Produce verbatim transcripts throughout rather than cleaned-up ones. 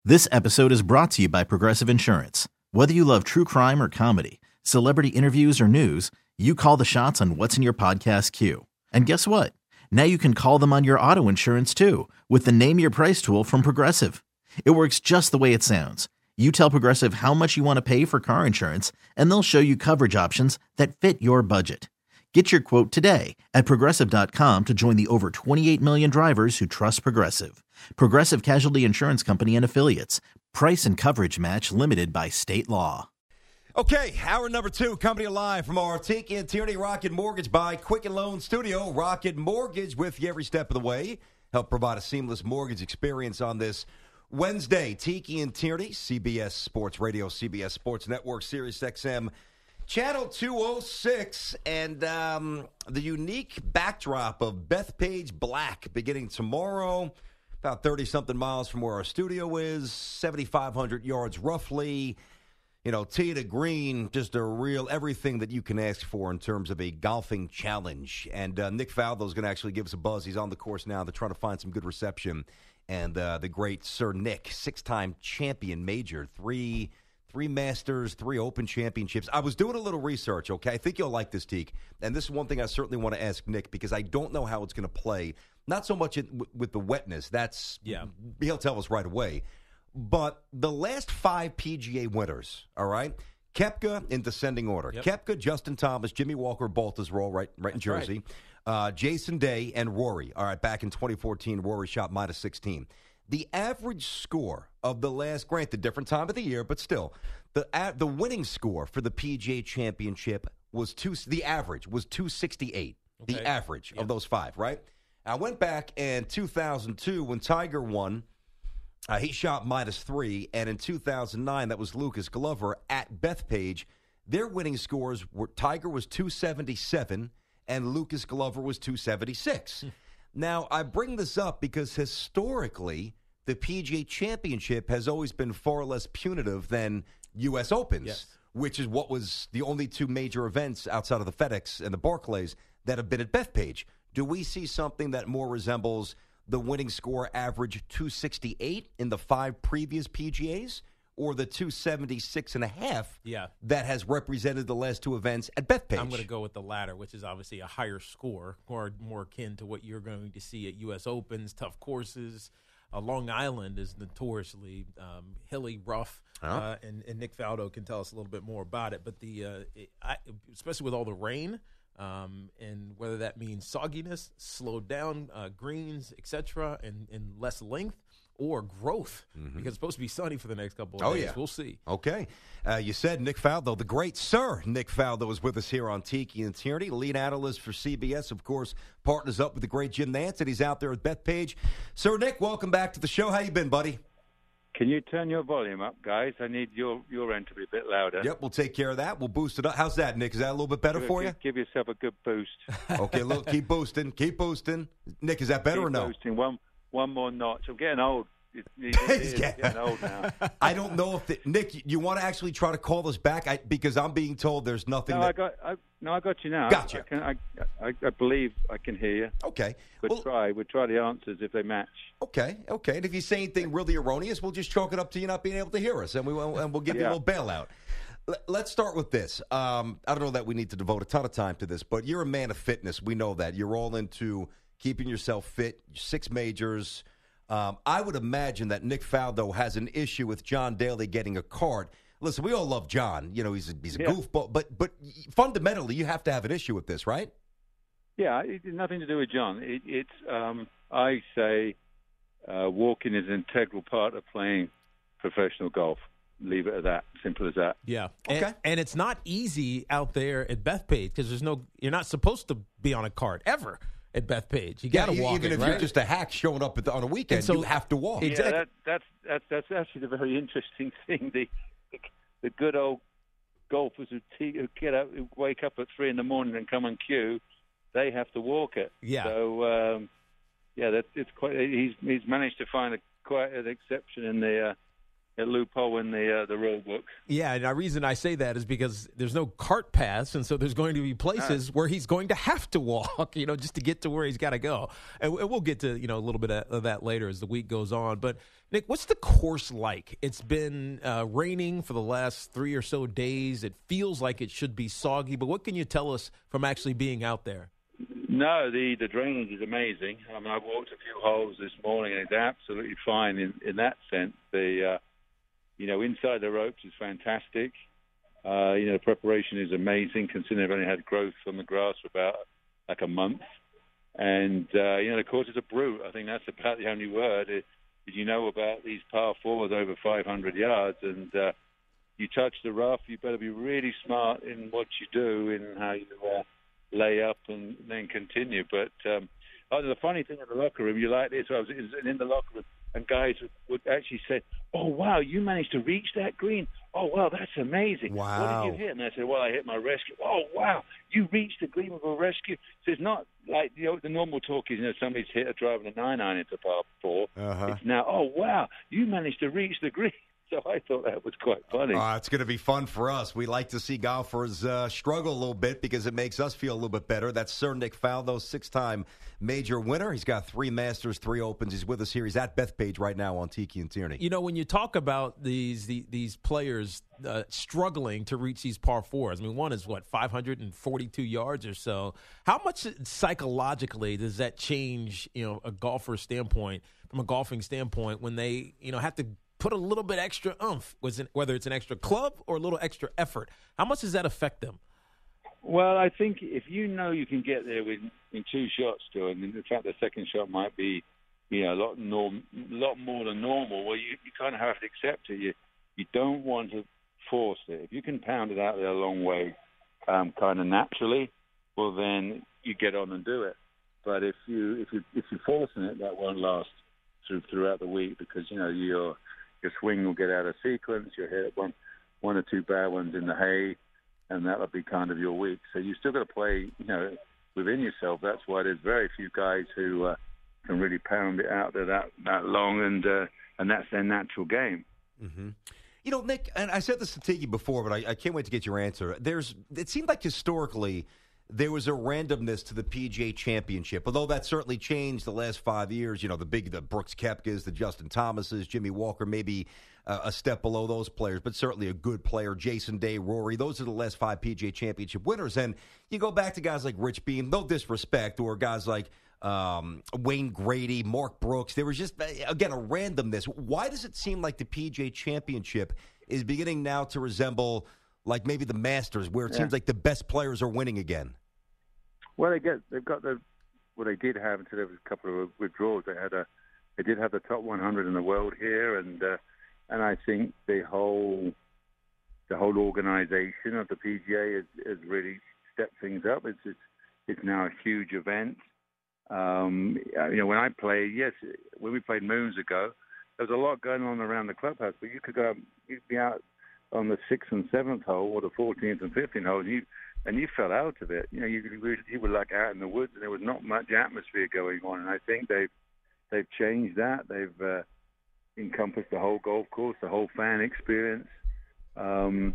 This episode is brought to you by Progressive Insurance. Whether you love true crime or comedy, celebrity interviews or news, you call the shots on what's in your podcast queue. And guess what? Now you can call them on your auto insurance too with the Name Your Price tool from Progressive. It works just the way it sounds. You tell Progressive how much you want to pay for car insurance, and they'll show you coverage options that fit your budget. Get your quote today at Progressive dot com to join the over twenty-eight million drivers who trust Progressive. Progressive Casualty Insurance Company and Affiliates. Price and coverage match limited by state law. Okay, hour number two, coming to you live from our Tiki and Tierney Rocket Mortgage by Quicken Loan Studio. Rocket Mortgage with you every step of the way. Help provide a seamless mortgage experience on this Wednesday. Tiki and Tierney, C B S Sports Radio, C B S Sports Network, Sirius X M. Channel two oh six, and um, the unique backdrop of Bethpage Black beginning tomorrow, about thirty-something miles from where our studio is, seventy-five hundred yards roughly. You know, tee to green, just a real everything that you can ask for in terms of a golfing challenge. And uh, Nick Faldo is going to actually give us a buzz. He's on the course now. They're trying to find some good reception. And uh, the great Sir Nick, six-time champion major, three... Three Masters, three Open Championships. I was doing a little research, okay? I think you'll like this, Teak. And this is one thing I certainly want to ask Nick because I don't know how it's going to play. Not so much in, w- with the wetness. That's, yeah. He'll tell us right away. But the last five P G A winners, all right? Koepka in descending order. Yep. Koepka, Justin Thomas, Jimmy Walker, Baltusrol, right, right in Jersey. Right. Uh, Jason Day and Rory. All right, back in twenty fourteen, Rory shot minus sixteen. The average score of the last, granted, different time of the year, but still, the uh, the winning score for the P G A Championship was two. The average was two sixty-eight. Okay. The average yep. of those five, right? I went back in two thousand two when Tiger won. Uh, he shot minus three, and in two thousand nine, that was Lucas Glover at Bethpage. Their winning scores were Tiger was two seventy-seven, and Lucas Glover was two seventy-six. Now, I bring this up because historically, the P G A Championship has always been far less punitive than U S Opens, yes. which is what was the only two major events outside of the FedEx and the Barclays that have been at Bethpage. Do we see something that more resembles the winning score average two sixty-eight in the five previous P G As? Or the two seventy-six and a half yeah. that has represented the last two events at Bethpage? I'm going to go with the latter, which is obviously a higher score, or more akin to what you're going to see at U S Opens, tough courses. Uh, Long Island is notoriously um, hilly, rough, oh. uh, and, and Nick Faldo can tell us a little bit more about it. But the uh, it, I, especially with all the rain, um, and whether that means sogginess, slowed down uh, greens, et cetera, and, and less length, or growth, mm-hmm. because it's supposed to be sunny for the next couple of oh, days. Yeah. We'll see. Okay. Uh, you said Nick Faldo, the great Sir Nick Faldo, is with us here on Tiki and Tierney, lead analyst for C B S, of course, partners up with the great Jim Nantz, and he's out there at Bethpage. Sir Nick, welcome back to the show. How you been, buddy? Can you turn your volume up, guys? I need your, your end to be a bit louder. Yep, we'll take care of that. We'll boost it up. How's that, Nick? Is that a little bit better give, for you? Give yourself a good boost. Okay, look, keep boosting. Keep boosting. Nick, is that better keep or no? boosting. One, one more notch. I'm getting old. He's getting old now. I don't know if the, Nick, you want to actually try to call us back I, because I'm being told there's nothing. No, that, I got. I, no, I got you now. Gotcha. I, can, I, I, I believe I can hear you. Okay. We'll, we'll try. We'll try the answers if they match. Okay. Okay. And if you say anything really erroneous, we'll just chalk it up to you not being able to hear us, and we will, and we'll give yeah. you a little bailout. Let's start with this. Um, I don't know that we need to devote a ton of time to this, but you're a man of fitness. We know that you're all into keeping yourself fit. Six majors. Um, I would imagine that Nick Faldo has an issue with John Daly getting a card. Listen, we all love John. You know, he's a, he's a yeah. goofball. But but fundamentally, you have to have an issue with this, right? Yeah, it has nothing to do with John. It, it's, um, I say, uh, walking is an integral part of playing professional golf. Leave it at that. Simple as that. Yeah. Okay. And, and it's not easy out there at Bethpage because there's no. You're not supposed to be on a card ever at Bethpage. You got to yeah, walk. Even it, if right? you're just a hack showing up at the, on a weekend, so, you have to walk. Exactly. Yeah, that, that's that's that's actually a very interesting thing. The the, the good old golfers who, te- who get up, who wake up at three in the morning and come on cue, they have to walk it. Yeah. So um, yeah, that it's quite. He's he's managed to find a quite an exception in the uh, a loophole in the uh, the rule book. Yeah, and the reason I say that is because there's no cart paths, and so there's going to be places no. where he's going to have to walk, you know, just to get to where he's got to go. And we'll get to, you know, a little bit of that later as the week goes on. But, Nick, what's the course like? It's been uh, raining for the last three or so days. It feels like it should be soggy, but what can you tell us from actually being out there? No, the, the drainage is amazing. I mean, I walked a few holes this morning, and it's absolutely fine in, in that sense. The uh, You know, inside the ropes is fantastic. Uh, you know, the preparation is amazing, considering I've only had growth on the grass for about like a month. And, uh, you know, the course is a brute. I think that's about the only word. It, you know about these par fours over five hundred yards, and uh, you touch the rough, you better be really smart in what you do, in how you uh, lay up and then continue. But um, oh, the funny thing in the locker room, you like this, I was in the locker room, and guys would, would actually say, "Oh, wow, you managed to reach that green. Oh, wow, that's amazing. Wow. What did you hit?" And I said, "Well, I hit my rescue." "Oh, wow, you reached the green with a rescue." So it's not like, you know, the normal talk is, you know, somebody's hit a drive and a nine iron into par four. Uh-huh. It's now, "Oh, wow, you managed to reach the green." So I thought that was quite funny. Uh, it's going to be fun for us. We like to see golfers uh, struggle a little bit because it makes us feel a little bit better. That's Sir Nick Faldo, six-time major winner. He's got three Masters, three Opens. He's with us here. He's at Bethpage right now on Tiki and Tierney. You know, when you talk about these the, these players uh, struggling to reach these par fours, I mean, one is, what, five hundred forty-two yards or so. How much psychologically does that change, you know, a golfer's standpoint, from a golfing standpoint, when they, you know, have to put a little bit extra oomph, whether it's an extra club or a little extra effort? How much does that affect them? Well, I think if you know you can get there with in two shots to it, and in fact the second shot might be, you know, a lot norm, lot more than normal, well, you, you kind of have to accept it. You you don't want to force it. If you can pound it out there a long way, um, kind of naturally, well, then you get on and do it. But if you if you if you're forcing it, that won't last through throughout the week, because, you know, your your swing will get out of sequence. You'll hit one one or two bad ones in the hay, and that'll be kind of your week. So you still got to play, you know, within yourself. That's why there's very few guys who uh, can really pound it out there that that long, and uh, and that's their natural game. Mm-hmm. You know, Nick, and I said this to Tiki before, but I, I can't wait to get your answer. There's, it seemed like historically there was a randomness to the P G A Championship, although that certainly changed the last five years. You know, the big, the Brooks Koepkas, the Justin Thomases, Jimmy Walker, maybe uh, a step below those players, but certainly a good player. Jason Day, Rory, those are the last five P G A Championship winners. And you go back to guys like Rich Beam, no disrespect, or guys like um, Wayne Grady, Mark Brooks. There was just, again, a randomness. Why does it seem like the P G A Championship is beginning now to resemble like maybe the Masters, where it yeah. seems like the best players are winning again? Well, they get they've got the well they did have until there was a couple of withdrawals. They had a they did have the top one hundred in the world here, and uh, and I think the whole the whole organisation of the P G A has, has really stepped things up. It's it's, it's now a huge event. Um, you know, when I played, yes, when we played moons ago, there was a lot going on around the clubhouse, but you could go, you'd be out on the sixth and seventh hole, or the fourteenth and fifteenth hole, and you and you fell out of it. You know, you, you were like out in the woods, and there was not much atmosphere going on. And I think they've they've changed that. They've uh, encompassed the whole golf course, the whole fan experience. Um,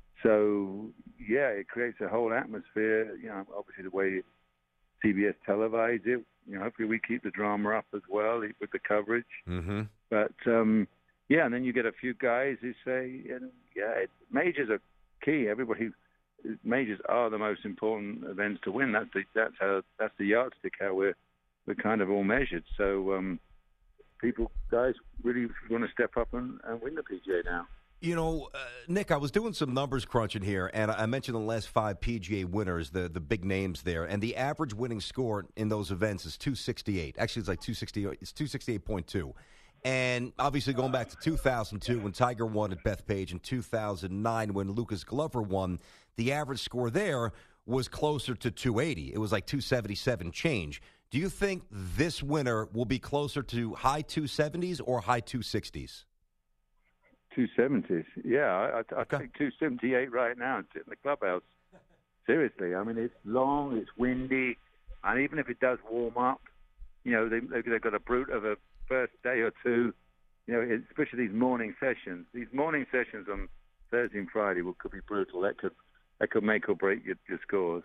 so yeah, it creates a whole atmosphere. You know, obviously the way C B S televised it. You know, hopefully we keep the drama up as well with the coverage. Mm-hmm. But um, yeah, and then you get a few guys who say, and yeah, it, majors are key. Everybody, majors are the most important events to win. That's the that's how that's the yardstick how we're we're kind of all measured. So um, people, guys, really want to step up and, and win the P G A now. You know, uh, Nick, I was doing some numbers crunching here, and I mentioned the last five P G A winners, the the big names there, and the average winning score in those events is two sixty-eight. Actually, it's like two sixty. It's two sixty-eight point two. And obviously going back to two thousand two when Tiger won at Bethpage, and two thousand nine when Lucas Glover won, the average score there was closer to two eighty. It was like two seventy-seven change. Do you think this winner will be closer to high two seventies or high two sixties? two seventies. Yeah, I, I, okay. I think two seventy-eight right now and sit in the clubhouse. Seriously, I mean, it's long, it's windy, and even if it does warm up, you know, they, they've got a brute of a first day or two, you know, especially these morning sessions. These morning sessions on Thursday and Friday will, could be brutal. That could that could make or break your, your scores.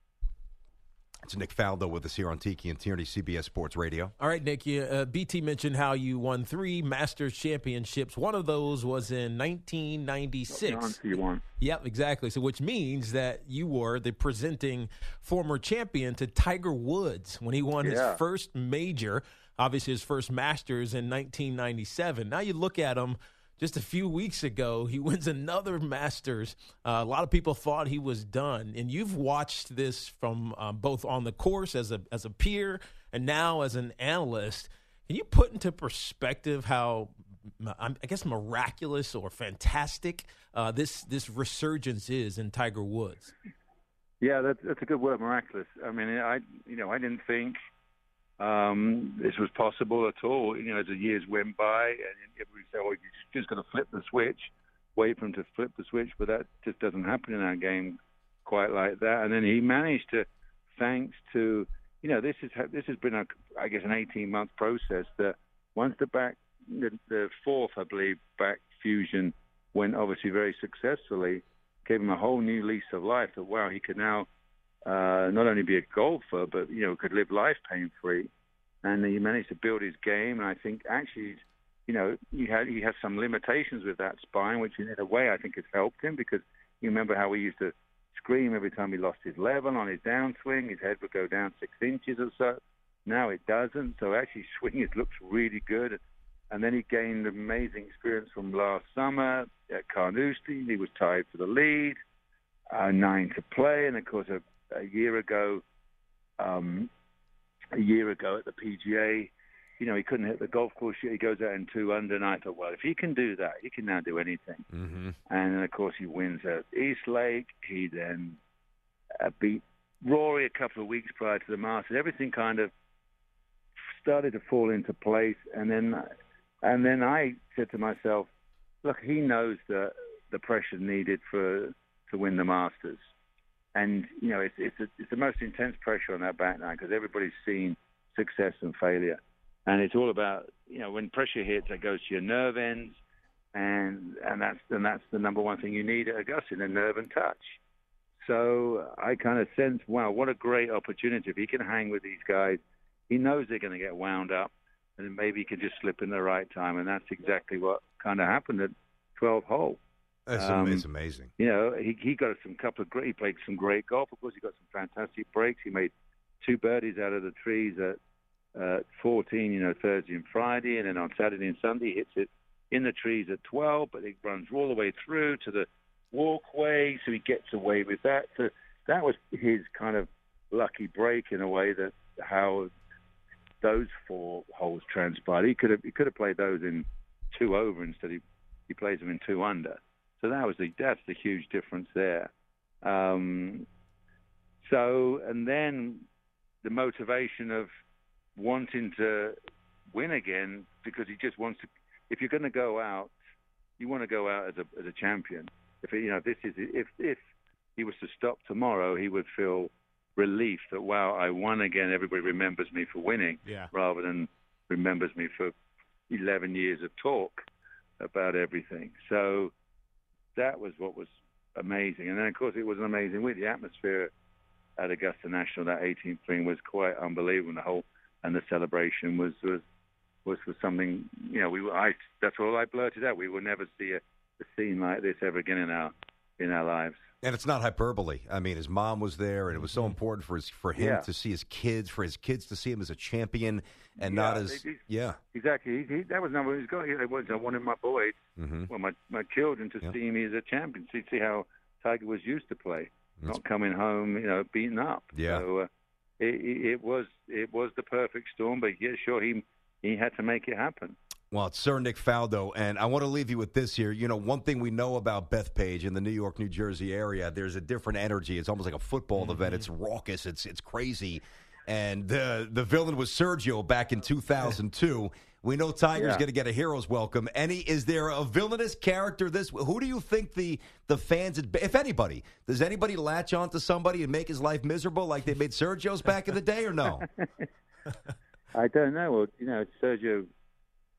It's Nick Faldo with us here on Tiki and Tierney, C B S Sports Radio. All right, Nick, you, uh, B T mentioned how you won three Masters championships. One of those was in nineteen ninety-six. You won. Yep, exactly. So which means that you were the presenting former champion to Tiger Woods when he won Yeah. his first major, obviously his first Masters in nineteen ninety-seven. Now you look at him. Just a few weeks ago, he wins another Masters. Uh, a lot of people thought he was done, and you've watched this from um, both on the course as a as a peer and now as an analyst. Can you put into perspective how, I guess, miraculous or fantastic uh, this this resurgence is in Tiger Woods? Yeah, that's, that's a good word, miraculous. I mean, I you know I didn't think Um, this was possible at all. You know, as the years went by, and everybody said, "Oh, you're just going to flip the switch, wait for him to flip the switch," but that just doesn't happen in our game quite like that. And then he managed to, thanks to, you know, this is this has been a, I guess, an eighteen-month process. That once the back, the, the fourth, I believe, back fusion went obviously very successfully, gave him a whole new lease of life. That wow, he could now. Uh, not only be a golfer, but, you know, could live life pain-free. And he managed to build his game. And I think actually, you know, he had he has some limitations with that spine, which in a way I think has helped him, because you remember how he used to scream every time he lost his level on his downswing. His head would go down six inches or so. Now it doesn't. So actually swing it looks really good. And then he gained amazing experience from last summer at Carnoustie. He was tied for the lead, uh, nine to play. And, of course, a A year ago, um, a year ago at the P G A, you know, he couldn't hit the golf course yet. He goes out in two under, and I thought, well, if he can do that, he can now do anything. Mm-hmm. And then, of course, he wins at East Lake. He then uh, beat Rory a couple of weeks prior to the Masters. Everything kind of started to fall into place. And then, and then I said to myself, look, he knows the the pressure needed for to win the Masters. And, you know, it's it's, a, it's the most intense pressure on that back nine, because everybody's seen success and failure. And it's all about, you know, when pressure hits, it goes to your nerve ends. And and that's and that's the number one thing you need at Augusta, the nerve and touch. So I kind of sense, wow, what a great opportunity. If he can hang with these guys, he knows they're going to get wound up, and maybe he can just slip in the right time. And that's exactly what kind of happened at twelve hole. That's um, it's amazing. You know, he he got some couple of great, he played some great golf. Of course, he got some fantastic breaks. He made two birdies out of the trees at uh, fourteen, you know, Thursday and Friday, and then on Saturday and Sunday he hits it in the trees at twelve, but he runs all the way through to the walkway, so he gets away with that. So that was his kind of lucky break in a way, that how those four holes transpired. He could have he could have played those in two over instead. He he plays them in two under. So that was the that's the huge difference there. Um, so and then the motivation of wanting to win again, because he just wants to. If you're going to go out, you want to go out as a as a champion. If you know this is if if he was to stop tomorrow, he would feel relief that, wow, I won again. Everybody remembers me for winning, yeah. rather than remembers me for eleven years of talk about everything. So that was what was amazing. And then, of course, it was an amazing week. The atmosphere at Augusta National, that eighteenth green, was quite unbelievable. The whole and the celebration was was was for something. You know, we were, I that's all I blurted out. We will never see a, a scene like this ever again in our in our lives. And it's not hyperbole. I mean, his mom was there, and it was so important for his for him Yeah. to see his kids, for his kids to see him as a champion, and Yeah, not as he- yeah. Exactly. He, he, that was number he's got. It was I wanted my boys, Mm-hmm. well, my my children, to Yeah. see me as a champion. See, see how Tiger was used to play, That's- not coming home, you know, beaten up. Yeah. So uh, it, it, it was it was the perfect storm. But yeah, sure, he he had to make it happen. Well, it's Sir Nick Faldo, and I want to leave you with this here. You know, one thing we know about Bethpage in the New York, New Jersey area, there's a different energy. It's almost like a football Mm-hmm. event. It's raucous. It's it's crazy. And the the villain was Sergio back in two thousand two. We know Tiger's Yeah. going to get a hero's welcome. Any is there a villainous character? This who do you think the the fans, if anybody, does anybody latch on to somebody and make his life miserable like they made Sergio's back in the day, or no? I don't know. Well, you know, Sergio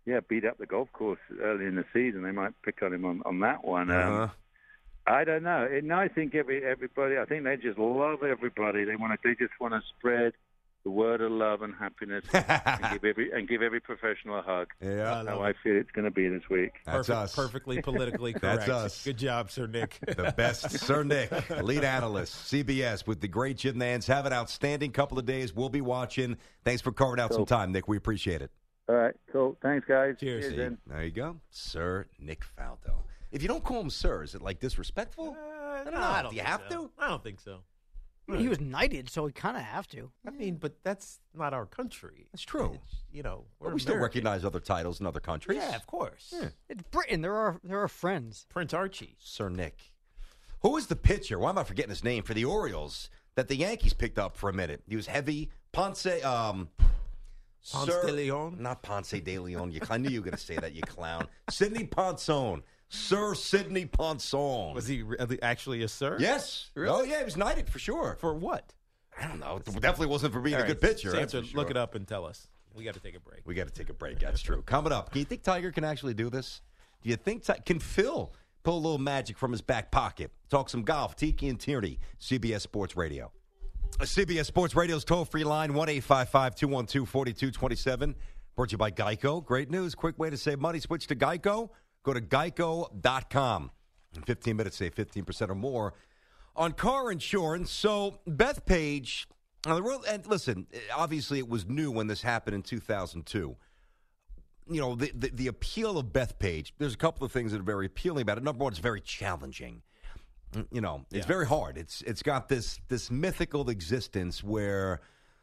yeah, beat up the golf course early in the season. They might pick on him on, on that one. Um, Uh-huh. I don't know. And I think every everybody. I think they just love everybody. They want to. They just want to spread the word of love and happiness and give every and give every professional a hug. Yeah, That's how I feel it's going to be this week. That's Perfect, us. Perfectly politically correct. That's us. Good job, Sir Nick. The best, Sir Nick, lead analyst, C B S, with the great Jim Nantz. Have an outstanding couple of days. We'll be watching. Thanks for carving out Cool. some time, Nick. We appreciate it. All right, cool. Thanks, guys. Cheers. See, then. there you go, Sir Nick Faldo. If you don't call him Sir, is it like disrespectful? Uh, don't no, know. I don't Do you think have so. to? I don't think so. He was knighted, so he kind of have to. I mean, but that's not our country. That's true. It's, you know, we're But we still American. recognize other titles in other countries. Yeah, of course. Yeah. It's Britain. There are there are friends. Prince Archie. Sir Nick. Who is the pitcher? Why am I forgetting his name for the Orioles that the Yankees picked up for a minute? He was heavy. Ponce. Um, Ponce Sir- de Leon? Not Ponce de Leon. You, I knew you were going to say that, you clown. Sidney Ponson. Sir Sidney Ponson. Was he re- actually a sir? Yes. Really? Oh, yeah. He was knighted for sure. For what? I don't know. It definitely wasn't for being All a right, good pitcher. that's Samson, for look sure. it up and tell us. We got to take a break. We got to take a break. That's true. Coming up, do you think Tiger can actually do this? Do you think Ti- can Phil pull a little magic from his back pocket? Talk some golf. Tiki and Tierney, C B S Sports Radio. C B S Sports Radio's toll-free line, one eight five five, two one two, four two two seven. Brought to you by Geico. Great news. Quick way to save money. Switch to Geico. Go to geico dot com. In fifteen minutes, save fifteen percent or more on car insurance. So, Bethpage, uh, the real, and listen, obviously it was new when this happened in two thousand two. You know, the, the, the appeal of Bethpage, there's a couple of things that are very appealing about it. Number one, it's very challenging. You know, it's Yeah. very hard. It's It's got this this mythical existence where,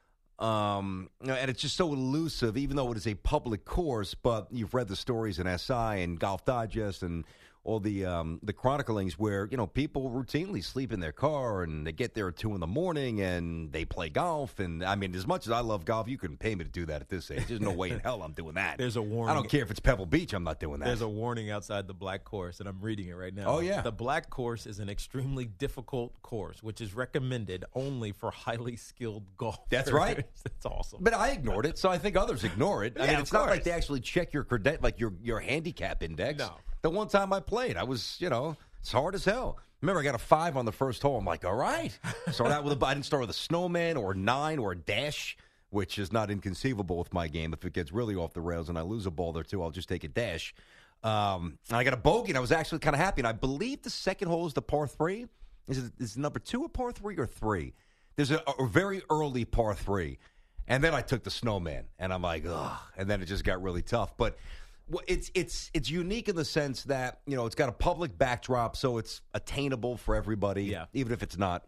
um, you know, and it's just so elusive, even though it is a public course, but you've read the stories in S I and Golf Digest and all the um, the chroniclings where, you know, people routinely sleep in their car and they get there at two in the morning and they play golf. And, I mean, as much as I love golf, you couldn't pay me to do that at this age. There's no way in hell I'm doing that. There's a warning. I don't care if it's Pebble Beach. I'm not doing that. There's a warning outside the black course, and I'm reading it right now. Oh, yeah. The black course is an extremely difficult course, which is recommended only for highly skilled golfers. That's right. That's awesome. But I ignored it, so I think others ignore it. I Yeah, mean, of it's not like course. they actually check your creden- like your your handicap index. No. The one time I played, I was, you know, it's hard as hell. Remember, I got a five on the first hole. I'm like, all right. Start out with a, I didn't start with a snowman or a nine or a dash, which is not inconceivable with my game. If it gets really off the rails and I lose a ball there too, I'll just take a dash. Um, and I got a bogey, and I was actually kind of happy. And I believe the second hole is the par three. Is it is number two a par three or three? There's a, a very early par three. And then I took the snowman, and I'm like, ugh. And then it just got really tough. But well, it's it's it's unique in the sense that, you know, it's got a public backdrop, so it's attainable for everybody, Yeah. even if it's not.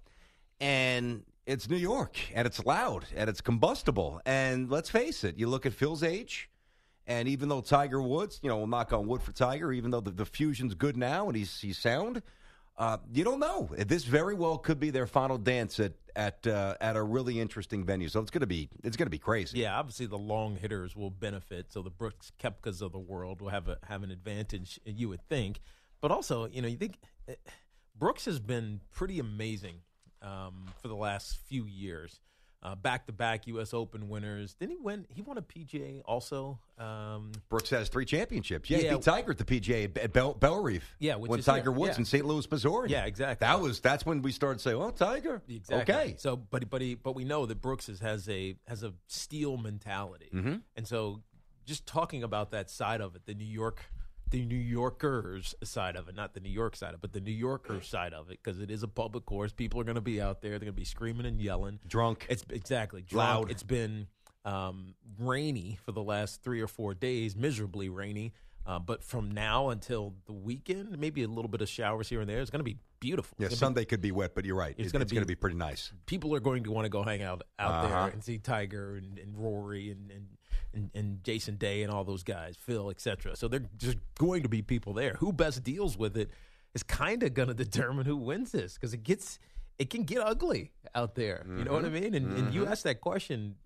And it's New York, and it's loud, and it's combustible. And let's face it, you look at Phil's age, and even though Tiger Woods, you know, we'll knock on wood for Tiger, even though the, the fusion's good now and he's he's sound, uh, you don't know. This very well could be their final dance at at uh, at a really interesting venue. So it's gonna be it's gonna be crazy. Yeah, obviously the long hitters will benefit. So the Brooks Koepkas of the world will have a have an advantage, you would think. But also, you know, you think eh, Brooks has been pretty amazing um, for the last few years. Uh, back-to-back U S Open winners. Didn't he win? He won a P G A also. Um, Brooks has three championships. Yeah, he Yeah. beat Tiger at the P G A at Bell, Bell Reef. Yeah, which when is- Tiger yeah, Woods yeah. in Saint Louis, Missouri. Yeah, exactly. That was that's when we started saying, "Oh, Tiger, Exactly. okay." So, but but he, but we know that Brooks is, has a has a steel mentality, Mhm. and so just talking about that side of it, the New York, the New Yorkers side of it, not the New York side of it, but the New Yorker side of it, because it is a public course. People are going to be out there. They're going to be screaming and yelling. Drunk. It's exactly drunk. Loud. It's been um, rainy for the last three or four days, miserably rainy. Uh, but from now until the weekend, maybe a little bit of showers here and there. It's going to be beautiful. Yeah, It's gonna be Sunday could be wet, but you're right. It's It- gonna it's be- going to be pretty nice. people are going to want to go hang out out Uh-huh. there and see Tiger and, and Rory and, and, and, and Jason Day and all those guys, Phil, et cetera. So they're just going to be people there. Who best deals with it is kind of going to determine who wins this, because it gets it can get ugly out there. You know what I mean? And, and you asked that question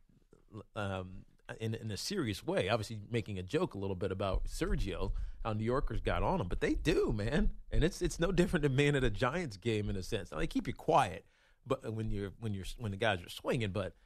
um, in in a serious way, obviously making a joke a little bit about Sergio, how New Yorkers got on him, but they do, man. And it's it's no different than being at a Giants game in a sense. Now, they keep you quiet, but when you're when you're when the guys are swinging, but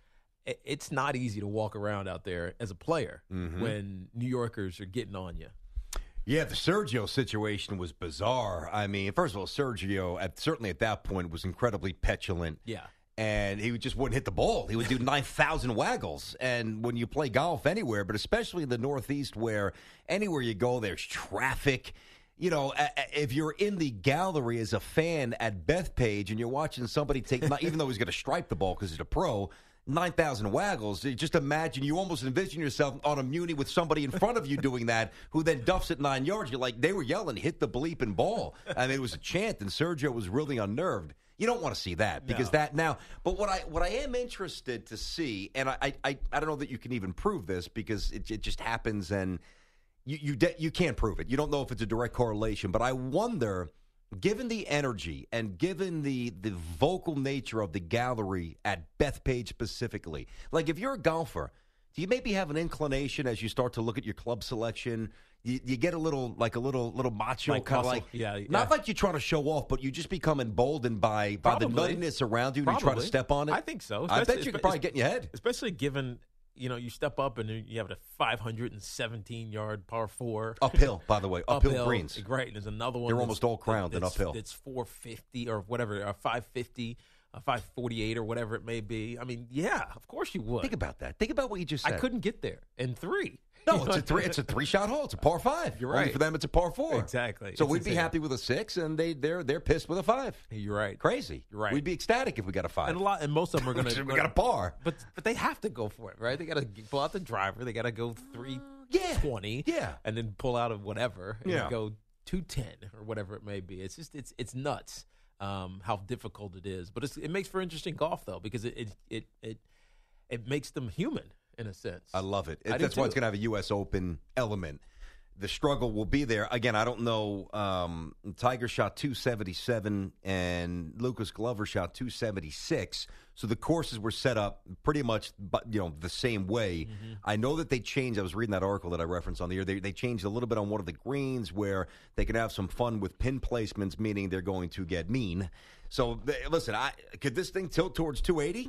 it, it's not easy to walk around out there as a player Mhm. when New Yorkers are getting on you. Yeah, the Sergio situation was bizarre. I mean, first of all, Sergio, at, certainly at that point, was incredibly petulant. Yeah. And he just wouldn't hit the ball. He would do nine thousand waggles. And when you play golf anywhere, but especially in the Northeast where anywhere you go, there's traffic. You know, if you're in the gallery as a fan at Bethpage and you're watching somebody take, even though he's going to stripe the ball because he's a pro, nine thousand waggles, just imagine, you almost envision yourself on a muni with somebody in front of you doing that who then duffs it nine yards. You're like, they were yelling, hit the bleeping ball. I mean, it was a chant, and Sergio was really unnerved. You don't want to see that because No. that now. But what I what I am interested to see, and I I, I don't know that you can even prove this because it, it just happens, and you you de- you can't prove it. You don't know if it's a direct correlation. But I wonder, given the energy and given the the vocal nature of the gallery at Bethpage specifically, like if you're a golfer, do you maybe have an inclination as you start to look at your club selection? You, you get a little, like a little, little macho, Like kind of muscle. like, Yeah, not yeah. like you're trying to show off, but you just become emboldened by, by the Probably. nuttiness around you and you try to Probably. step on it. I think so. I bet Especially- you could espe- probably get in your head. Especially given, you know, you step up and you have a five hundred seventeen yard par four. Uphill, by the way, uphill, greens. Right. And there's another one. They're that's- almost all crowned and that's- uphill. It's four fifty or whatever, or five fifty, uh, five forty-eight or whatever it may be. I mean, yeah, of course you would. Think about that. Think about what you just I said. couldn't get there in three. No, it's a three. It's a three-shot hole. It's a par five. You're Only right. for them, it's a par four. Exactly. So It's we'd be insane. happy with a six, and they they're they're pissed with a five. You're right. Crazy. You're right. We'd be ecstatic if we got a five. And a lot, and most of them are going to. we got a par. But but they have to go for it, right? They got to pull out the driver. They got to go three Yeah. twenty, Yeah. and then pull out of whatever, and Yeah. go two ten or whatever it may be. It's just it's it's nuts um, how difficult it is. But it's, it makes for interesting golf though because it it it it, it makes them human in a sense. I love it. I do That's why too. it's going to have a U S Open element. The struggle will be there. Again, I don't know. Um, Tiger shot two seventy-seven and Lucas Glover shot two seventy-six. So the courses were set up pretty much, but you know, the same way. Mm-hmm. I know that they changed. I was reading that article that I referenced on the air. They, they changed a little bit on one of the greens where they can have some fun with pin placements, meaning they're going to get mean. So they, listen, I could this thing tilt towards two eighty?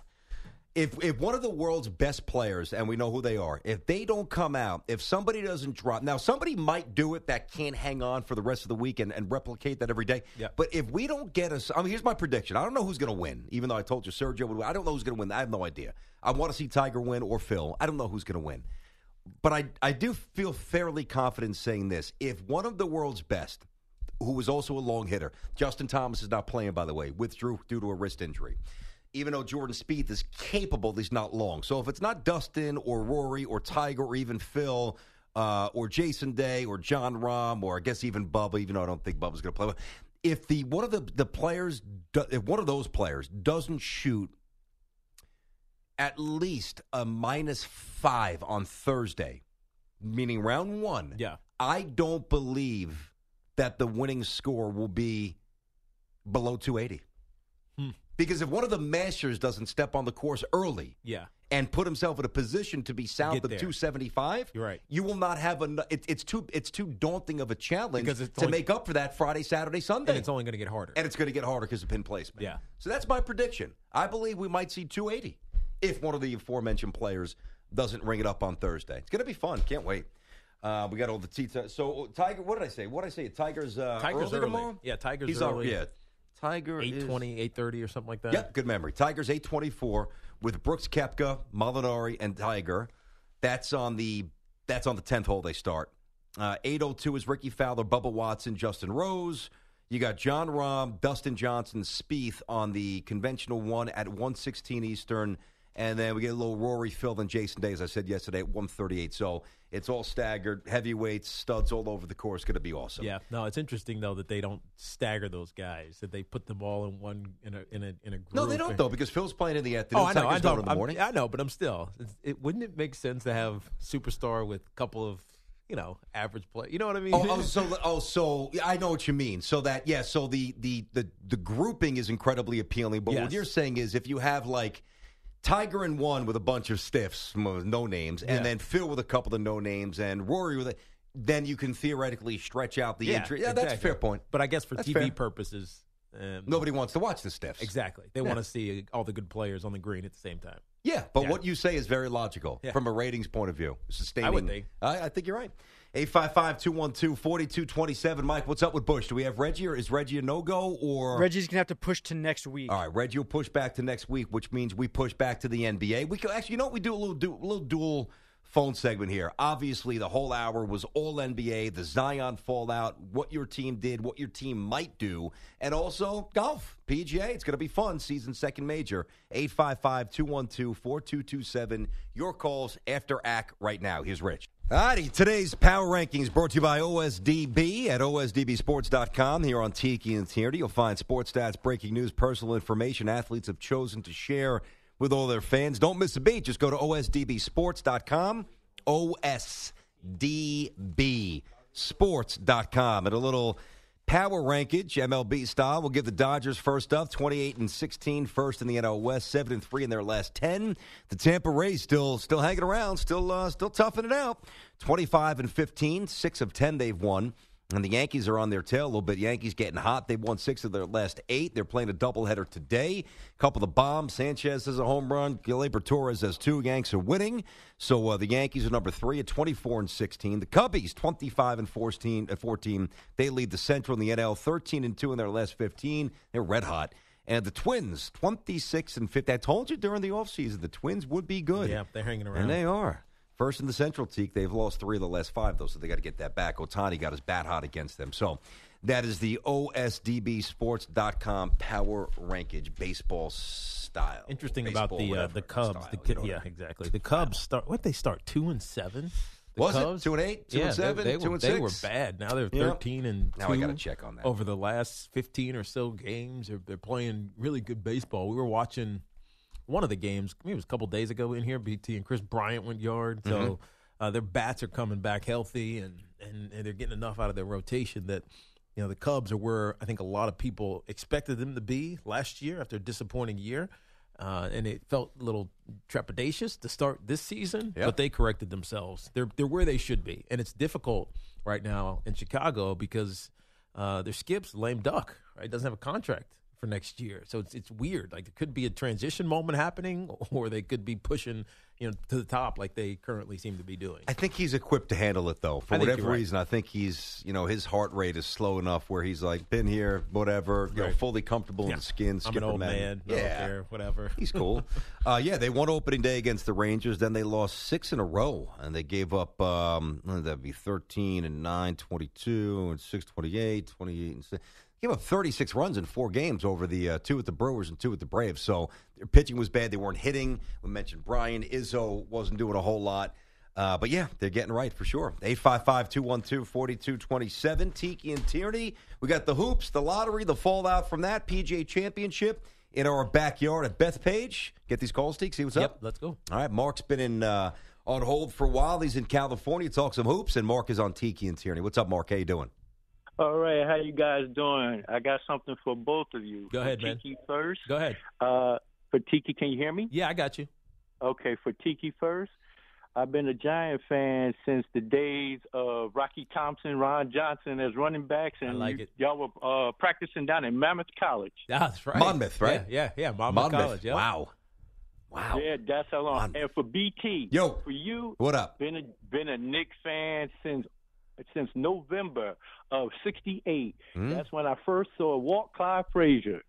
If if one of the world's best players, and we know who they are, if they don't come out, if somebody doesn't drop, now somebody might do it that can't hang on for the rest of the week and, and replicate that every day. Yep. But if we don't get us, I mean, here's my prediction. I don't know who's going to win, even though I told you Sergio would win. I don't know who's going to win. I have no idea. I want to see Tiger win or Phil. I don't know who's going to win. But I, I do feel fairly confident saying this. If one of the world's best, who was also a long hitter, Justin Thomas is not playing, by the way, withdrew due to a wrist injury. Even though Jordan Spieth is capable, he's not long. So if it's not Dustin or Rory or Tiger or even Phil uh, or Jason Day or John Rahm or I guess even Bubba, even though I don't think Bubba's going to play, if the one of the, the players, do, if one of those players doesn't shoot at least a minus five on Thursday, meaning round one, Yeah. I don't believe that the winning score will be below two eighty. Hmm. Because if one of the Masters doesn't step on the course early Yeah. and put himself in a position to be south Get of there. two seventy-five, You're right. you will not have a. It, it's too. It's too daunting of a challenge Because it's to only- make up for that Friday, Saturday, Sunday, And it's only going to get harder. and it's going to get harder because of pin placement. Yeah. So that's my prediction. I believe we might see two eighty if one of the aforementioned players doesn't ring it up on Thursday. It's going to be fun. Can't wait. Uh, we got all the tea. So Tiger, what did I say? What did I say? Tiger's uh, Tiger's early early. tomorrow. Yeah, Tiger's He's early. Up, yeah. Tiger eight is twenty, eight thirty or something like that. Yep, good memory. Tiger's eight twenty-four with Brooks Koepka, Molinari, and Tiger. That's on the that's on the tenth hole they start. Uh, eight oh two is Ricky Fowler, Bubba Watson, Justin Rose. You got John Rahm, Dustin Johnson, Spieth on the conventional one at one sixteen Eastern. And then we get a little Rory, Phil, and Jason Day, as I said yesterday, at one thirty-eight. So it's all staggered, heavyweights, studs all over the course. Going to be awesome. Yeah, no, it's interesting though that they don't stagger those guys. That they put them all in one in a in a in a group. No, they don't, though, because Phil's playing in the afternoon. Oh, I know. I Tiger's going know. in the morning. I know, but I'm still. It's, it wouldn't it make sense to have superstar with a couple of you know average play? You know what I mean? Oh, oh, so oh, so yeah, I know what you mean. So that yeah, so the the the, the grouping is incredibly appealing. But what Yes. you're saying is, if you have like Tiger in one with a bunch of stiffs, no names, and Yeah. then Phil with a couple of no names, and Rory with a, then you can theoretically stretch out the yeah, injury. Yeah, that's a exactly. fair point. But I guess for That's T V fair. purposes, um, Nobody wants to watch the stiffs. exactly. They Yeah. want to see all the good players on the green at the same time. Yeah, but Yeah. what you say is very logical Yeah. from a ratings point of view. Sustaining, I would think. I, I think you're right. eight five five, two one two, four two two seven. Mike, what's up with Bush? Do we have Reggie, or is Reggie a no-go? Or Reggie's going to have to push to next week. All right, Reggie will push back to next week, which means we push back to the N B A. We could, actually, you know what? We do a little, do, a little dual phone segment here. Obviously, the whole hour was all N B A, the Zion fallout, what your team did, what your team might do, and also golf, P G A. It's going to be fun. Season second major. eight five five, two one two, four two two seven. Your calls after A C right now. Here's Rich. All righty, today's Power Rankings brought to you by O S D B at O S D B sports dot com. Here on Tiki and Tierney, you'll find sports stats, breaking news, personal information athletes have chosen to share with all their fans. Don't miss a beat. Just go to O S D B sports dot com, O S D B sports dot com. And a little power rankage, M L B style. We'll give the Dodgers first up, twenty-eight and sixteen, first in the N L West, seven and three in their last ten. The Tampa Rays still still hanging around, still uh, still toughing it out, twenty-five and fifteen, six of ten they've won. And the Yankees are on their tail a little bit. Yankees getting hot. They've won six of their last eight. They're playing a doubleheader today. A couple of bombs. Sanchez has a home run. Gleyber Torres has two. Yanks are winning. So uh, the Yankees are number three at twenty-four and sixteen. The Cubbies, twenty-five and fourteen. At fourteen, they lead the Central in the N L, thirteen and two in their last fifteen. They're red hot. And the Twins, twenty-six and fifty. I told you during the offseason the Twins would be good. Yeah, they're hanging around. And they are. First in the Central, Teak. They've lost three of the last five, though, so they got to get that back. Ohtani got his bat hot against them. So that is the O S D B sports dot com power rankage baseball style. Interesting Baseball, about the uh, whatever the Cubs. style, the, you know what yeah, I mean? exactly. The Cubs start. What they start two and seven. The Was Cubs, it two and eight, two yeah, and seven, they, they two were, and they six? were bad. Now they're Yeah. thirteen and two. Now I got to check on that. Over the last fifteen or so games, they're, they're playing really good baseball. We were watching one of the games. Maybe it was a couple days ago in here. B T and Chris Bryant went yard. So. Mm-hmm. Uh, their bats are coming back healthy, and, and, and they're getting enough out of their rotation that, you know, the Cubs are where I think a lot of people expected them to be last year after a disappointing year. Uh, and it felt a little trepidatious to start this season, Yep. but they corrected themselves. They're they're where they should be. And it's difficult right now in Chicago because uh, their skip's lame duck, right? Doesn't have a contract for next year. So it's it's weird. Like, it could be a transition moment happening, or they could be pushing, you know, to the top like they currently seem to be doing. I think he's equipped to handle it, though. For I think whatever you're right. reason, I think he's, you know, his heart rate is slow enough where he's like, been here, whatever, you know, Right. fully comfortable in Yeah. the skin. I'm Skipper an old man. I Yeah. don't care, whatever. He's cool. uh, yeah, they won opening day against the Rangers. Then they lost six in a row, and they gave up, um, what would that be, thirteen and nine, twenty-two, and six, twenty-eight, twenty-eight, and six. Gave up thirty-six runs in four games over the uh, two with the Brewers and two with the Braves. So their pitching was bad. They weren't hitting. We mentioned Brian. Izzo wasn't doing a whole lot. Uh, but, yeah, they're getting right for sure. eight five five, two one two, four two two seven. Tiki and Tierney. We got the hoops, the lottery, the fallout from that, P G A Championship in our backyard at Bethpage. Get these calls, Tiki. See what's Yep, up? let's go. All right, Mark's been in uh, on hold for a while. He's in California. Talk some hoops, and Mark is on Tiki and Tierney. What's up, Mark? How you doing? All right, how you guys doing? I got something for both of you. Go ahead, for man. Tiki first. Go ahead. Uh, for Tiki, can you hear me? Yeah, I got you. Okay, for Tiki first. I've been a Giant fan since the days of Rocky Thompson, Ron Johnson as running backs, and I like you, it. y'all were uh, practicing down at Mammoth College. Yeah, that's right. Monmouth, right? Yeah, yeah, yeah. Monmouth, College. Yeah. Wow. Wow. Yeah, that's how long. Monmouth. And for B T, Yo. for you, What up? been a been a Knicks fan since since November of sixty-eight. Hmm? That's when I first saw Walt Clyde Frazier.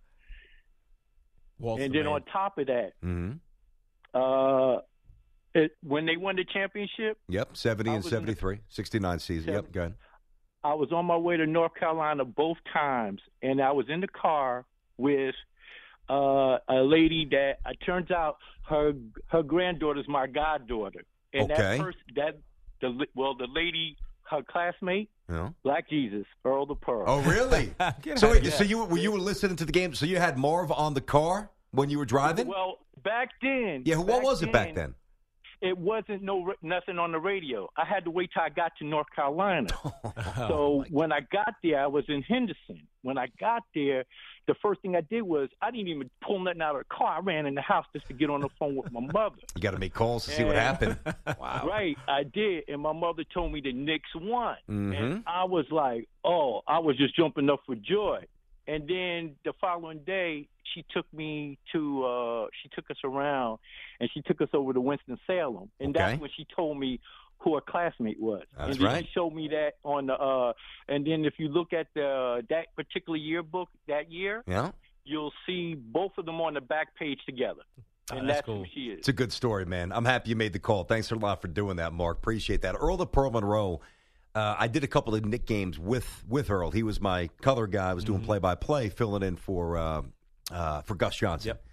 Walt's And the then man. on top of that, Mm-hmm. uh, it, when they won the championship, Yep, seventy I and was in the- seventy-three. sixty-nine season. Yep, Seven- go ahead. I was on my way to North Carolina both times, and I was in the car with uh, a lady that it turns out her her granddaughter's my goddaughter, and Okay. that person that the well the lady her classmate No. Black Jesus Earl the Pearl. Oh, really? Get so, out wait, of so here. you were you were listening to the game? So you had Marv on the car when you were driving? Well, back then, yeah. What back was it back then? It wasn't no ra- nothing on the radio. I had to wait till I got to North Carolina. So when I got there, I was in Henderson. When I got there, the first thing I did was I didn't even pull nothing out of the car. I ran in the house just to get on the phone with my mother. You got to make calls to see what Yeah. happened. Wow. Right, I did, and my mother told me the Knicks won, Mhm. and I was like, "Oh!" I was just jumping up for joy. And then the following day, she took me to uh, she took us around, and she took us over to Winston-Salem, and Okay. that's when she told me who her classmate was. That's and then right. She showed me that on the. Uh, and then if you look at the that particular yearbook that year, Yeah. you'll see both of them on the back page together. Oh, And that's that's cool. who she is. It's a good story, man. I'm happy you made the call. Thanks a lot for doing that, Mark. Appreciate that. Earl of Pearl Monroe, uh, I did a couple of Nick games with, with Earl. He was my color guy. I was doing Mm-hmm. play-by-play, filling in for uh, uh, for Gus Johnson. Yep.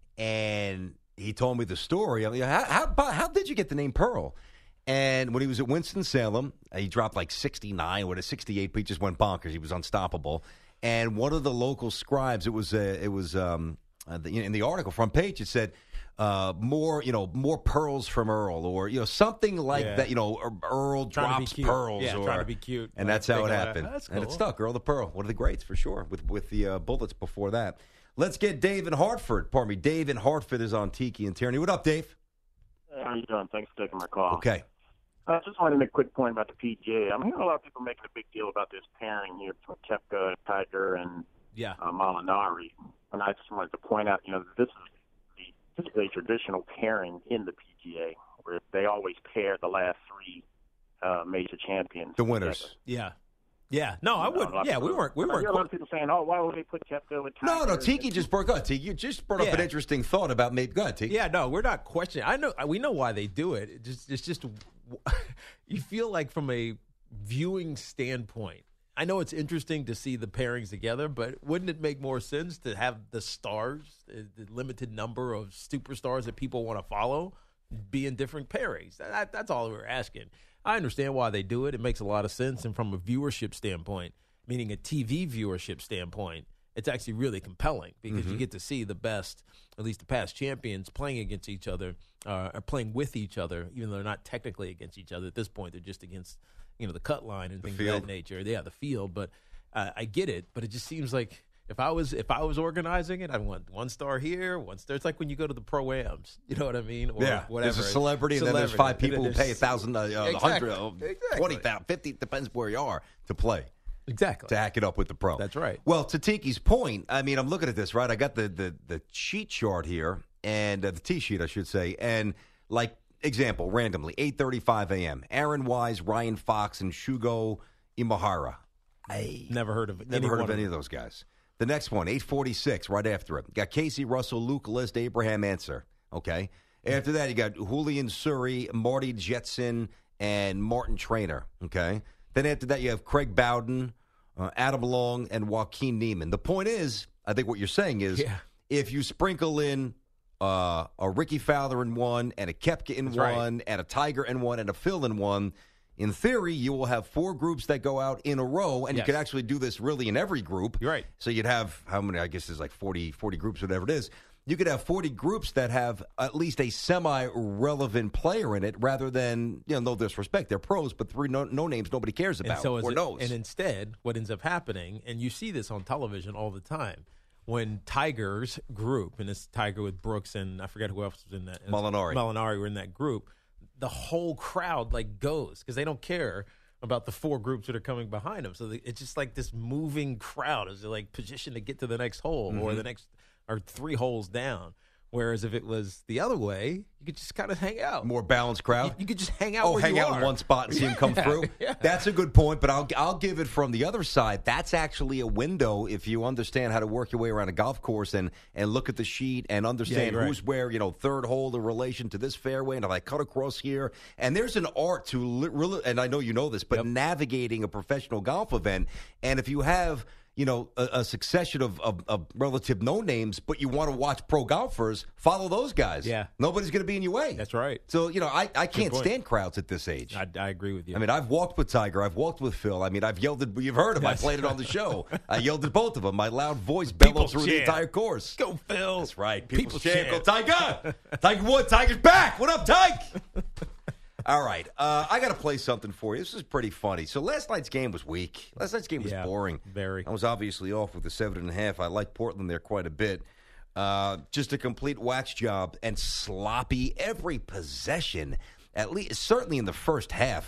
And he told me the story. I mean, how, how, how did you get the name Pearl? And when he was at Winston-Salem, uh, he dropped like sixty-nine or sixty-eight. He just went bonkers. He was unstoppable. And one of the local scribes, it was, uh, it was um, uh, the, in the article, front page, it said, uh, more, you know, more pearls from Earl, or, you know, something like Yeah. that, you know, Earl Trying to be drops cute. pearls. Yeah, or, trying to be cute. And Like, that's how they it go, happened. "That's And it cool." stuck. Earl the Pearl, one of the greats for sure, with, with the uh, bullets before that. Let's get Dave in Hartford. Pardon me. Dave in Hartford is on Tiki and Tyranny. What up, Dave? How you doing? Thanks for taking my call. Okay. I just wanted to make a quick point about the P G A. I'm hearing a lot of people making a big deal about this pairing here between Koepka, Tiger, and Yeah. uh, Molinari. And I just wanted to point out, you know, this is the this is a traditional pairing in the P G A, where they always pair the last three uh, major champions. The winners. together. Yeah. Yeah. No, I You know, would. a lot Yeah, of we people- weren't. We I weren't. hear a lot of people saying, "Oh, why would they put Koepka with Tiger?" No, no, Tiki just broke up. Tiki, you just brought up Yeah. an interesting thought about maybe. Go ahead, Tiki. Yeah, no, we're not questioning. I know we know why they do it. It just it's just you feel like from a viewing standpoint. I know it's interesting to see the pairings together, but wouldn't it make more sense to have the stars, the the limited number of superstars that people want to follow, be in different pairings? That, that's all we're asking. I understand why they do it. It makes a lot of sense, and from a viewership standpoint, meaning a T V viewership standpoint, it's actually really compelling because you get to see the best, at least the past champions, playing against each other, uh, or playing with each other, even though they're not technically against each other at this point. They're just against, you know, the cut line and things field. of that nature. Yeah, the field. But uh, I get it. But it just seems like if I was if I was organizing it, I want one star here, one star. It's like when you go to the pro-ams. You know what I mean? Or Yeah, whatever. there's a celebrity, and then there's five Celebrity. people And who then pay a there's- thousand, uh, a Exactly. hundred, uh, Exactly. twenty thousand, fifty, depends where you are to play. Exactly. To hack it up with the pro. That's right. Well, to Tiki's point, I mean, I'm looking at this, right? I got the the, the cheat chart here, and uh, the T sheet, I should say, and like example, randomly, eight thirty-five a.m. Aaron Wise, Ryan Fox, and Shugo Imahara. I Never heard of it. never heard of one any of those guys. The next one, eight forty-six, right after it. Got Casey Russell, Luke List, Abraham Answer. Okay. After that, you got Julian Surrey, Marty Jetson, and Martin Trainer. Okay. Then after that, you have Craig Bowden, uh, Adam Long, and Joaquin Neiman. The point is, I think what you're saying is, Yeah. if you sprinkle in uh, a Ricky Fowler in one, and a Koepka in That's right. one, and a Tiger in one, and a Phil in one, in theory, you will have four groups that go out in a row, and Yes. you could actually do this really in every group. You're right. So you'd have, how many, I guess there's like forty, forty groups, whatever it is. You could have forty groups that have at least a semi-relevant player in it rather than, you know, no disrespect, they're pros, but three no, no names nobody cares about And so is or it- knows. And instead, what ends up happening, and you see this on television all the time, when Tiger's group, and it's Tiger with Brooks and I forget who else was in that. it was Molinari. Molinari were in that group. The whole crowd like goes because they don't care about the four groups that are coming behind them. So they, it's just like this moving crowd as they're like positioned to get to the next hole Mm-hmm. or the next or three holes down. Whereas if it was the other way, you could just kind of hang out. More balanced crowd. You, you could just hang out. Oh, where hang you out are. in one spot and see him come Yeah, through. yeah. That's a good point, but I'll I'll give it from the other side. That's actually a window if you understand how to work your way around a golf course and and look at the sheet and understand you're right. who's where. You know, third hole in relation to this fairway, and if I cut across here, and there's an art to li- really, and I know you know this, but Yep. navigating a professional golf event, and if you have, you know, a, a succession of, of, of relative no names, but you want to watch pro golfers, follow those guys. Yeah. Nobody's going to be in your way. That's right. So, you know, I, I can't point. stand crowds at this age. I, I agree with you. I mean, I've walked with Tiger. I've walked with Phil. I mean, I've yelled at, you've heard him. I Yes. played it on the show. I yelled at both of them. My loud voice bellowed People's through the chant. entire course. Go Phil. That's right. People's People's chant. Go chant. Tiger. Tiger Woods. Tiger's back. What up, Tiger? All right. Uh, I got to play something for you. This is pretty funny. So last night's game was weak. Last night's game was Yeah, boring. very. I was obviously off with the seven and a half. I like Portland there quite a bit. Uh, just a complete wax job and sloppy every possession. At least, certainly in the first half.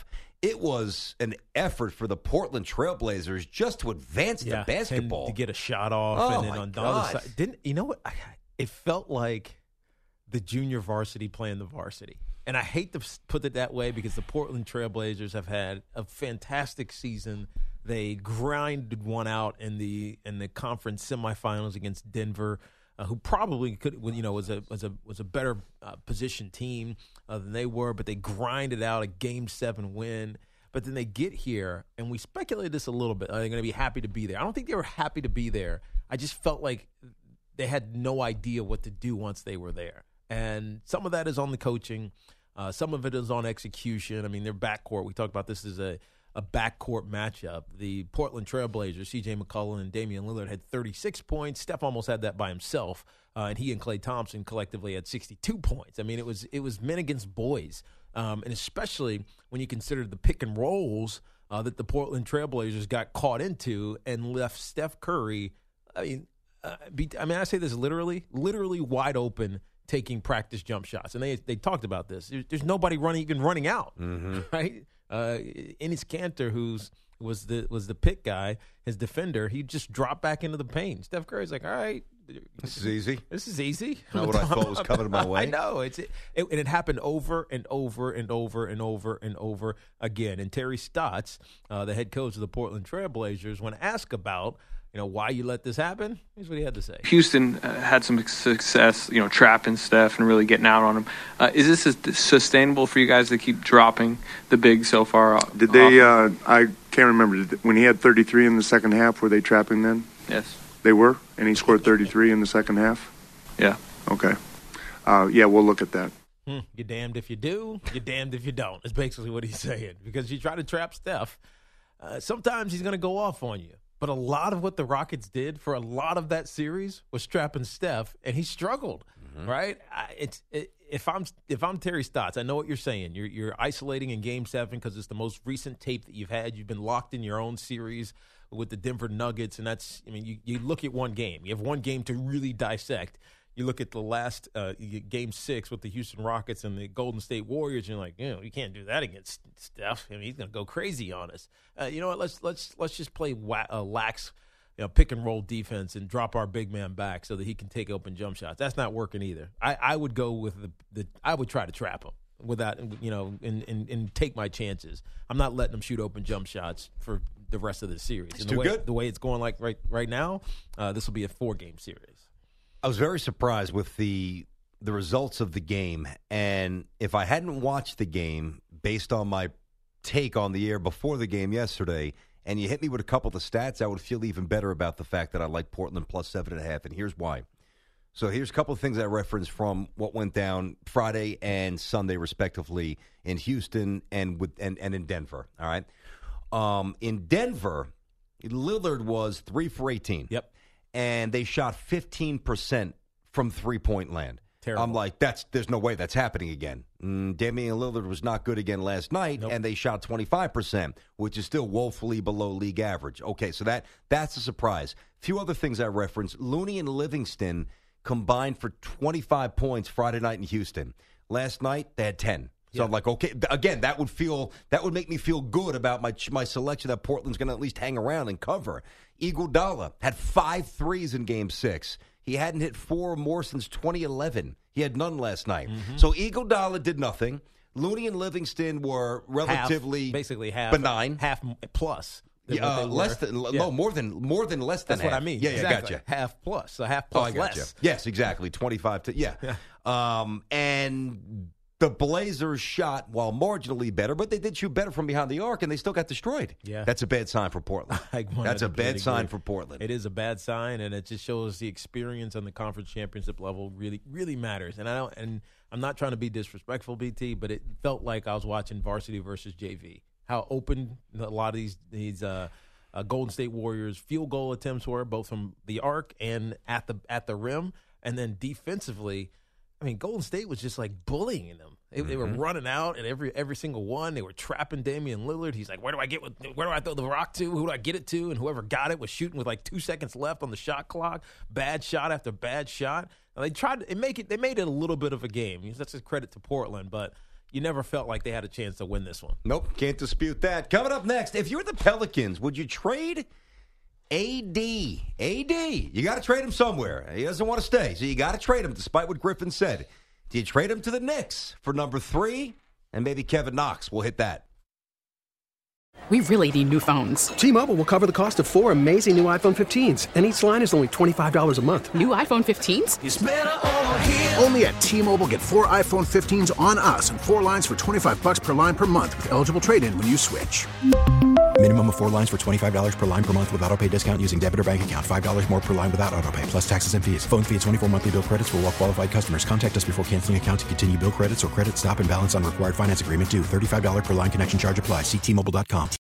it was an effort for the Portland Trailblazers just to advance yeah, the basketball. To get a shot off. Oh, and then my on the other God. side. Didn't, you know what? I, it felt like the junior varsity playing the varsity. And I hate to put it that way because the Portland Trailblazers have had a fantastic season. They grinded one out in the in the conference semifinals against Denver, uh, who probably could, you know, was a was a was a better uh, positioned team uh, than they were. But they grinded out a Game Seven win. But then they get here, and we speculated this a little bit. Are they going to be happy to be there? I don't think they were happy to be there. I just felt like they had no idea what to do once they were there. And some of that is on the coaching. Uh, some of it is on execution. I mean, their backcourt, we talked about this as a, a backcourt matchup. The Portland Trailblazers, C J McCollum and Damian Lillard had thirty-six points. Steph almost had that by himself, uh, and he and Klay Thompson collectively had sixty-two points. I mean, it was it was men against boys, um, and especially when you consider the pick and rolls uh, that the Portland Trailblazers got caught into and left Steph Curry, I mean, uh, be, I mean, I say this literally, literally wide open, taking practice jump shots. And they they talked about this. There's, there's nobody running even running out, mm-hmm. right? Uh, Enes Kanter, who's was the was the pick guy, his defender, he just dropped back into the paint. Steph Curry's like, all right. This is easy. This is easy. Not what I thought was coming my way. I know. It's it, it, and it happened over and over and over and over and over again. And Terry Stotts, uh, the head coach of the Portland Trailblazers, when asked about you know, why you let this happen, here's what he had to say. Houston uh, had some success, you know, trapping Steph and really getting out on him. Uh, is this a, sustainable for you guys to keep dropping the big so far? Did they, uh, I can't remember, did, when he had thirty-three in the second half, were they trapping then? Yes. They were? And he scored thirty-three in the second half? Yeah. Okay. Uh, yeah, we'll look at that. Hmm. You're damned if you do, you're damned if you don't, is basically what he's saying. Because you try to trap Steph, uh, sometimes he's going to go off on you. But a lot of what the Rockets did for a lot of that series was trapping Steph, and he struggled, mm-hmm. right? I, it's it, if I'm if I'm Terry Stotts, I know what you're saying. You're you're isolating in Game Seven because it's the most recent tape that you've had. You've been locked in your own series with the Denver Nuggets, and that's I mean you, you look at one game. You have one game to really dissect. You look at the last uh, Game Six with the Houston Rockets and the Golden State Warriors, and you're like, you know, you can't do that against Steph. I mean, he's going to go crazy on us. Uh, you know what? Let's let's let's just play wa- uh, lax, you know, pick and roll defense and drop our big man back so that he can take open jump shots. That's not working either. I, I would go with the, the I would try to trap him without you know and, and and take my chances. I'm not letting him shoot open jump shots for the rest of the series. It's and too the way, good. The way it's going like right right now, uh, this will be a four game series. I was very surprised with the the results of the game, and if I hadn't watched the game based on my take on the air before the game yesterday, and you hit me with a couple of the stats, I would feel even better about the fact that I like Portland plus seven and a half, and here's why. So here's a couple of things I referenced from what went down Friday and Sunday, respectively, in Houston and with and, and in Denver. All right, um, in Denver, Lillard was three for eighteen. Yep. And they shot fifteen percent from three-point land. Terrible. I'm like, that's there's no way that's happening again. Mm, Damian Lillard was not good again last night, nope. and they shot twenty-five percent, which is still woefully below league average. Okay, so that that's a surprise. A few other things I referenced. Looney and Livingston combined for twenty-five points Friday night in Houston. Last night, they had ten. So yeah. I'm like, okay, again, that would feel that would make me feel good about my my selection that Portland's going to at least hang around and cover. Iguodala had five threes in Game Six. He hadn't hit four or more since twenty eleven. He had none last night. Mm-hmm. So Iguodala did nothing. Looney and Livingston were relatively half, basically half benign, half plus. Yeah, uh, less than yeah. no more than more than less than. That's half. what I mean. Yeah, exactly. yeah, gotcha. Half plus, so half plus oh, I gotcha. less. Yes, exactly. Twenty-five to yeah. yeah. Um, and the Blazers shot while marginally better, but they did shoot better from behind the arc, and they still got destroyed. Yeah, that's a bad sign for Portland. That's a bad sign for Portland. It is a bad sign, and it just shows the experience on the conference championship level really, really matters. And I don't, and I'm not trying to be disrespectful, B T, but it felt like I was watching varsity versus J V. How open a lot of these these uh, uh, Golden State Warriors field goal attempts were, both from the arc and at the at the rim, and then defensively. I mean, Golden State was just like bullying them. They, mm-hmm. they were running out at every every single one. They were trapping Damian Lillard. He's like, where do I get with, where do I throw the rock to? Who do I get it to? And whoever got it was shooting with like two seconds left on the shot clock. Bad shot after bad shot. And they tried to make it. They made it a little bit of a game. That's just credit to Portland, but you never felt like they had a chance to win this one. Nope, can't dispute that. Coming up next, if you're the Pelicans, would you trade A D? A D, you got to trade him somewhere. He doesn't want to stay, so you got to trade him, despite what Griffin said. Do you trade him to the Knicks for number three? And maybe Kevin Knox will hit that. We really need new phones. T-Mobile will cover the cost of four amazing new iPhone fifteens, and each line is only twenty-five dollars a month. New iPhone fifteens? It's better over here. Only at T-Mobile, get four iPhone fifteens on us and four lines for twenty-five dollars per line per month with eligible trade-in when you switch. Minimum of four lines for twenty-five dollars per line per month with autopay discount using debit or bank account. five dollars more per line without autopay, plus taxes and fees. Phone fee at twenty-four monthly bill credits for well-qualified customers. Contact us before canceling account to continue bill credits or credit stop and balance on required finance agreement due. thirty-five dollars per line connection charge applies. See T Mobile dot com.